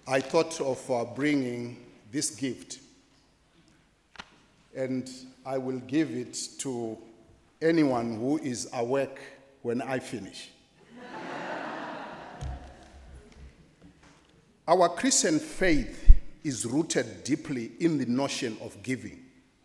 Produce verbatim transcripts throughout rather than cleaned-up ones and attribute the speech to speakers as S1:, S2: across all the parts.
S1: I thought of uh, bringing this gift, and I will give it to anyone who is awake when I finish. Our Christian faith is rooted deeply in the notion of giving.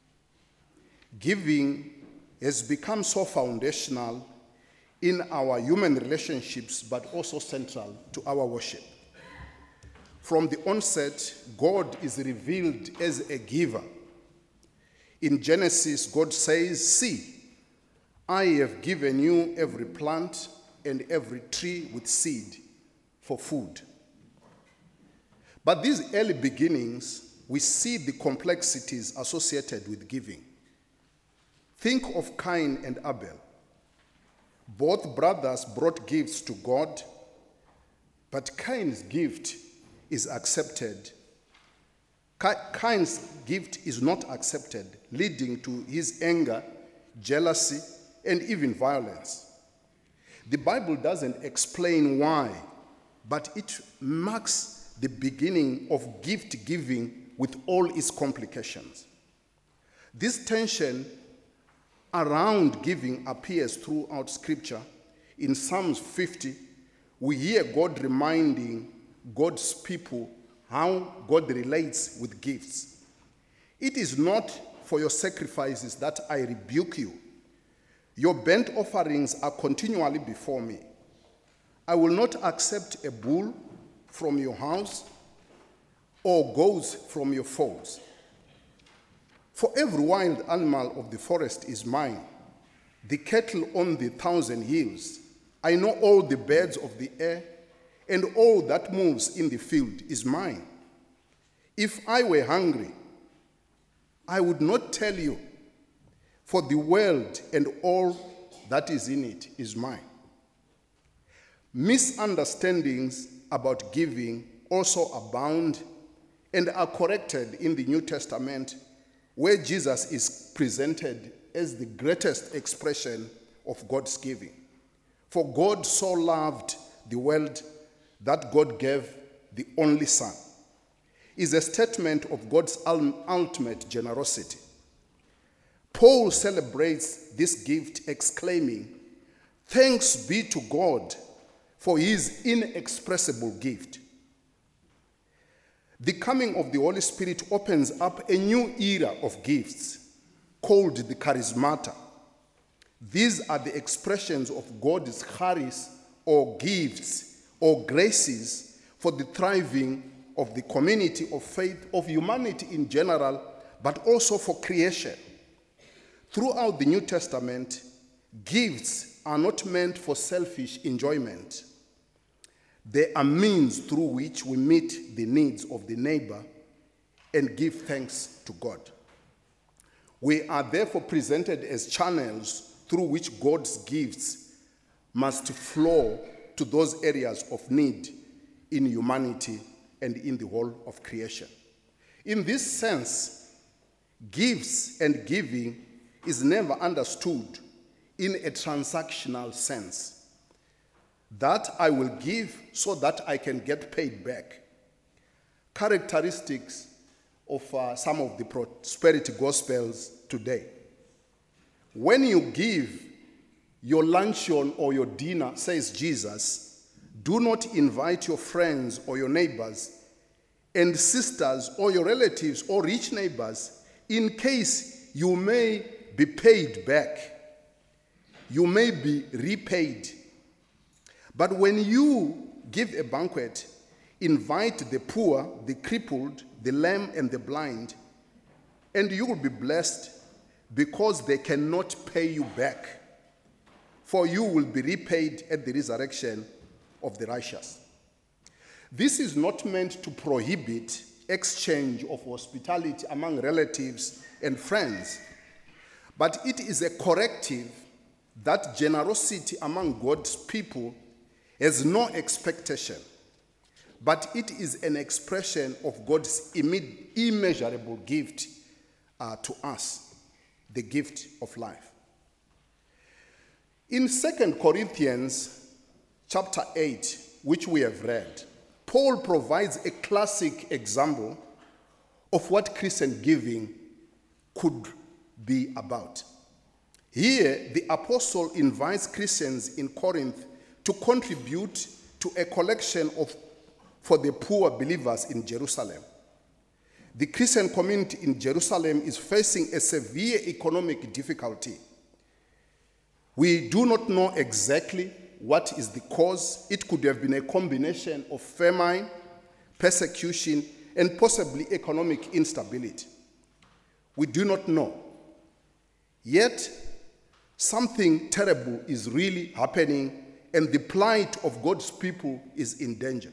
S1: Giving has become so foundational in our human relationships, but also central to our worship. From the onset, God is revealed as a giver. In Genesis, God says, "See, I have given you every plant and every tree with seed for food." But these early beginnings, we see the complexities associated with giving. Think of Cain and Abel. Both brothers brought gifts to God, but Cain's gift is accepted. Cain's gift is not accepted, leading to his anger, jealousy, and even violence. The Bible doesn't explain why, but it marks the beginning of gift giving with all its complications. This tension around giving appears throughout Scripture. In Psalms fifty, we hear God reminding God's people how God relates with gifts. "It is not for your sacrifices that I rebuke you. Your burnt offerings are continually before me. I will not accept a bull from your house or goats from your folds. For every wild animal of the forest is mine, the cattle on the thousand hills. I know all the birds of the air, and all that moves in the field is mine. If I were hungry, I would not tell you, for the world and all that is in it is mine." Misunderstandings about giving also abound and are corrected in the New Testament, where Jesus is presented as the greatest expression of God's giving. "For God so loved the world that God gave the only Son," is a statement of God's ultimate generosity. Paul celebrates this gift, exclaiming, "Thanks be to God for his inexpressible gift." The coming of the Holy Spirit opens up a new era of gifts called the charismata. These are the expressions of God's charis, or gifts, or graces for the thriving of the community of faith, of humanity in general, but also for creation. Throughout the New Testament, gifts are not meant for selfish enjoyment. They are means through which we meet the needs of the neighbor and give thanks to God. We are therefore presented as channels through which God's gifts must flow to those areas of need in humanity and in the whole of creation. In this sense, gifts and giving is never understood in a transactional sense, that I will give so that I can get paid back. Characteristics of uh, some of the prosperity gospels today. When you give your luncheon or your dinner, says Jesus, do not invite your friends or your neighbors and sisters or your relatives or rich neighbors, in case you may be paid back. You may be repaid. But when you give a banquet, invite the poor, the crippled, the lame, and the blind, and you will be blessed because they cannot pay you back, for you will be repaid at the resurrection of the righteous. This is not meant to prohibit exchange of hospitality among relatives and friends, but it is a corrective that generosity among God's people has no expectation, but it is an expression of God's immeasurable gift uh, to us, the gift of life. In Second Corinthians chapter eight, which we have read, Paul provides a classic example of what Christian giving could be about. Here, the apostle invites Christians in Corinth to contribute to a collection of for the poor believers in Jerusalem. The Christian community in Jerusalem is facing a severe economic difficulty. We do not know exactly what is the cause. It could have been a combination of famine, persecution, and possibly economic instability. We do not know. Yet, something terrible is really happening, and the plight of God's people is in danger.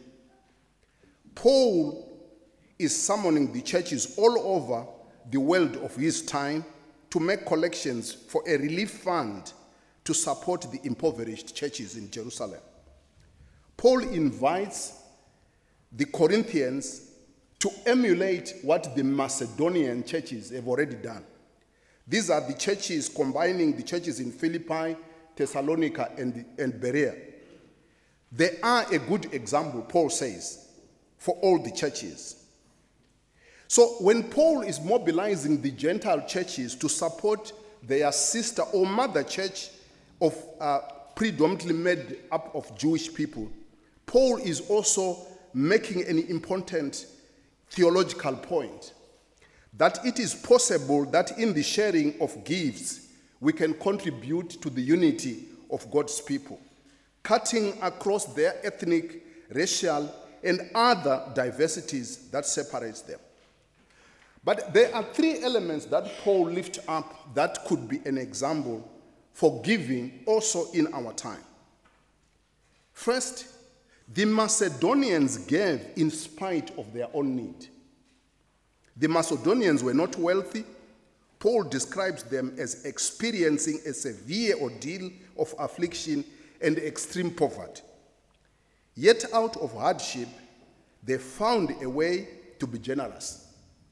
S1: Paul is summoning the churches all over the world of his time to make collections for a relief fund to support the impoverished churches in Jerusalem. Paul invites the Corinthians to emulate what the Macedonian churches have already done. These are the churches combining the churches in Philippi, Thessalonica, and, and Berea. They are a good example, Paul says, for all the churches. So when Paul is mobilizing the Gentile churches to support their sister or mother church of uh, predominantly made up of Jewish people, Paul is also making an important theological point, that it is possible that in the sharing of gifts, we can contribute to the unity of God's people, cutting across their ethnic, racial, and other diversities that separates them. But there are three elements that Paul lifts up that could be an example for giving also in our time. First, the Macedonians gave in spite of their own need. The Macedonians were not wealthy. Paul describes them as experiencing a severe ordeal of affliction and extreme poverty. Yet out of hardship, they found a way to be generous.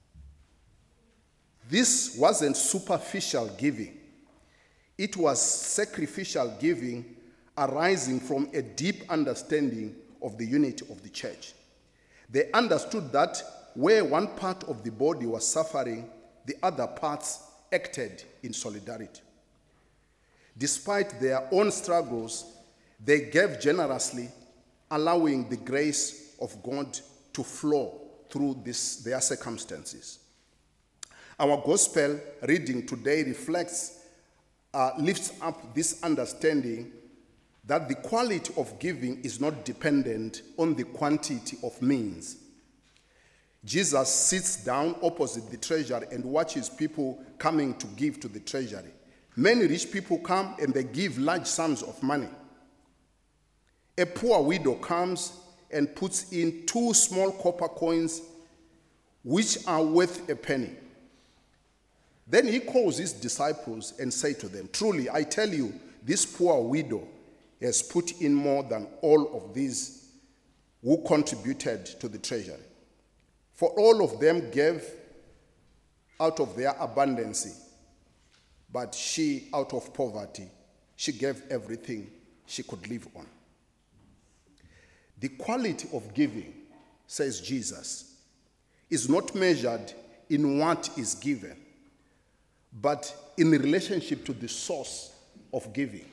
S1: This wasn't superficial giving. It was sacrificial giving arising from a deep understanding of the unity of the church. They understood that where one part of the body was suffering, the other parts acted in solidarity. Despite their own struggles, they gave generously, allowing the grace of God to flow through this, their circumstances. Our gospel reading today reflects, uh, lifts up this understanding that the quality of giving is not dependent on the quantity of means. Jesus sits down opposite the treasury and watches people coming to give to the treasury. Many rich people come and they give large sums of money. A poor widow comes and puts in two small copper coins, which are worth a penny. Then he calls his disciples and says to them, "Truly, I tell you, this poor widow has put in more than all of these who contributed to the treasury. For all of them gave out of their abundance, but she, out of poverty, she gave everything she could live on." The quality of giving, says Jesus, is not measured in what is given, but in relationship to the source of giving.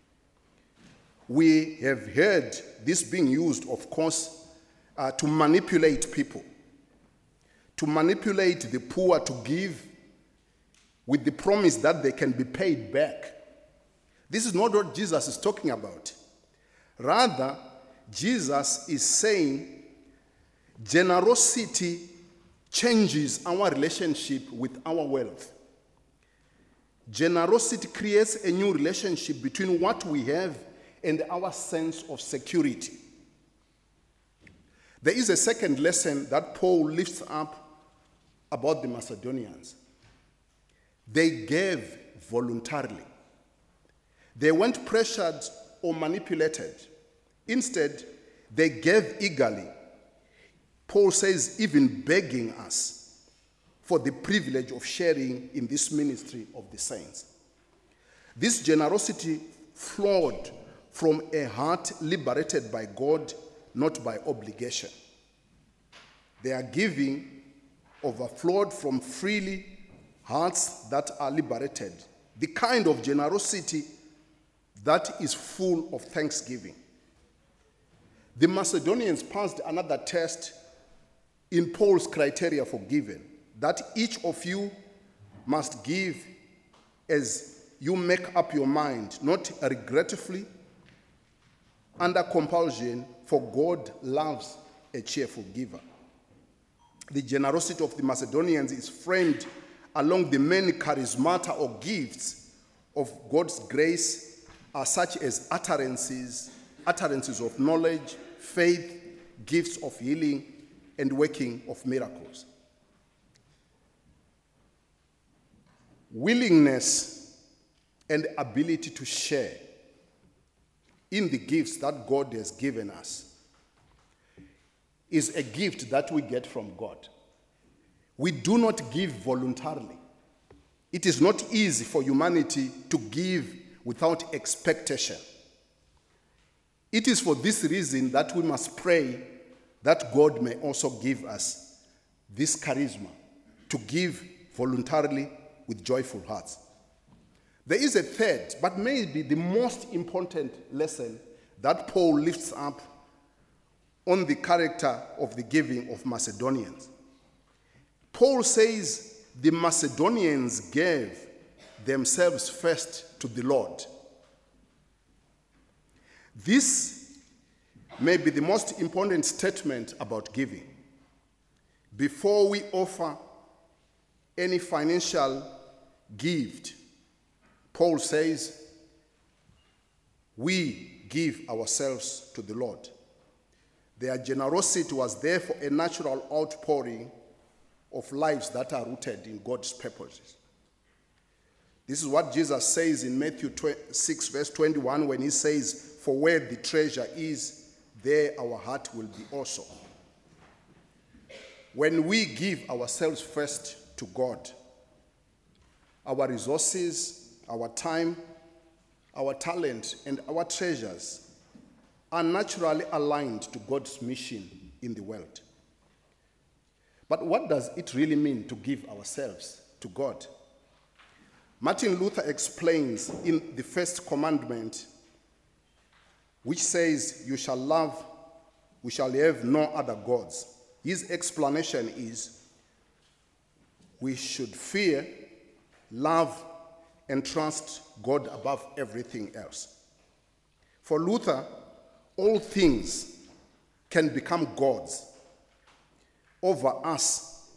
S1: We have heard this being used, of course, uh, to manipulate people, to manipulate the poor to give with the promise that they can be paid back. This is not what Jesus is talking about. Rather, Jesus is saying generosity changes our relationship with our wealth. Generosity creates a new relationship between what we have and our sense of security. There is a second lesson that Paul lifts up about the Macedonians. They gave voluntarily. They weren't pressured or manipulated. Instead, they gave eagerly. Paul says, even begging us for the privilege of sharing in this ministry of the saints. This generosity flowed from a heart liberated by God not by obligation. They are giving overflowed from freely hearts that are liberated, the kind of generosity that is full of thanksgiving. The Macedonians passed another test in Paul's criteria for giving, that each of you must give as you make up your mind, not regretfully, under compulsion, for God loves a cheerful giver. The generosity of the Macedonians is framed along the many charismata or gifts of God's grace, are such as utterances, utterances of knowledge, faith, gifts of healing, and working of miracles. Willingness and ability to share in the gifts that God has given us is a gift that we get from God. We do not give voluntarily. It is not easy for humanity to give without expectation. It is for this reason that we must pray that God may also give us this charisma to give voluntarily with joyful hearts. There is a third, but maybe the most important lesson that Paul lifts up on the character of the giving of Macedonians. Paul says the Macedonians gave themselves first to the Lord. This may be the most important statement about giving. Before we offer any financial gift, Paul says, we give ourselves to the Lord. Their generosity was therefore a natural outpouring of lives that are rooted in God's purposes. This is what Jesus says in Matthew six, verse twenty-one, when he says, for where the treasure is, there our heart will be also. When we give ourselves first to God, our resources, our time, our talent, and our treasures are naturally aligned to God's mission in the world. But what does it really mean to give ourselves to God? Martin Luther explains in the first commandment, which says, you shall love, we shall have no other gods. His explanation is, we should fear, love, and trust God above everything else. For Luther, all things can become gods over us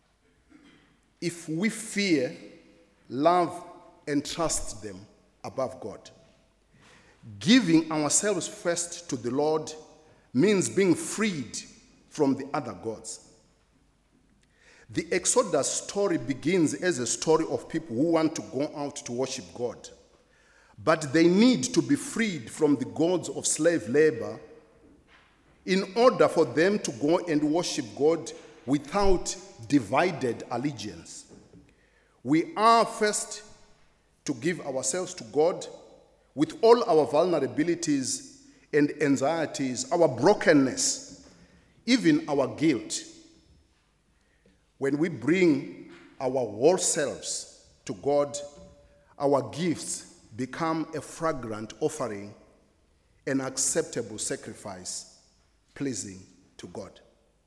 S1: if we fear, love, and trust them above God. Giving ourselves first to the Lord means being freed from the other gods. The Exodus story begins as a story of people who want to go out to worship God, but they need to be freed from the gods of slave labor in order for them to go and worship God without divided allegiance. We are first to give ourselves to God with all our vulnerabilities and anxieties, our brokenness, even our guilt. When we bring our whole selves to God, our gifts become a fragrant offering, an acceptable sacrifice, pleasing to God.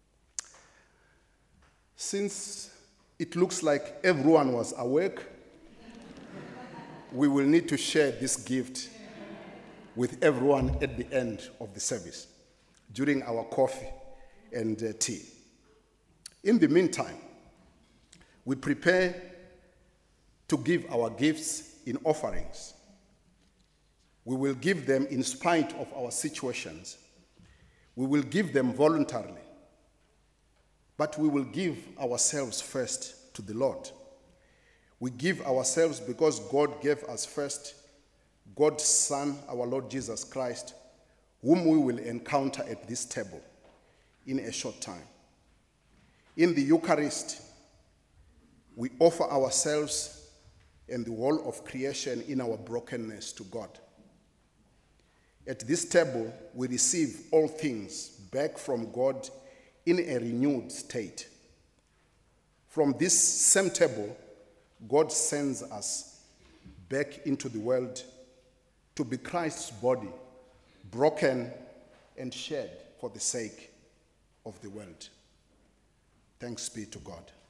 S1: Since it looks like everyone was awake, we will need to share this gift with everyone at the end of the service, during our coffee and uh, tea. In the meantime, we prepare to give our gifts in offerings. We will give them in spite of our situations. We will give them voluntarily. But we will give ourselves first to the Lord. We give ourselves because God gave us first God's Son, our Lord Jesus Christ, whom we will encounter at this table in a short time. In the Eucharist, we offer ourselves and the whole of creation in our brokenness to God. At this table, we receive all things back from God in a renewed state. From this same table, God sends us back into the world to be Christ's body, broken and shed for the sake of the world. Thanks be to God.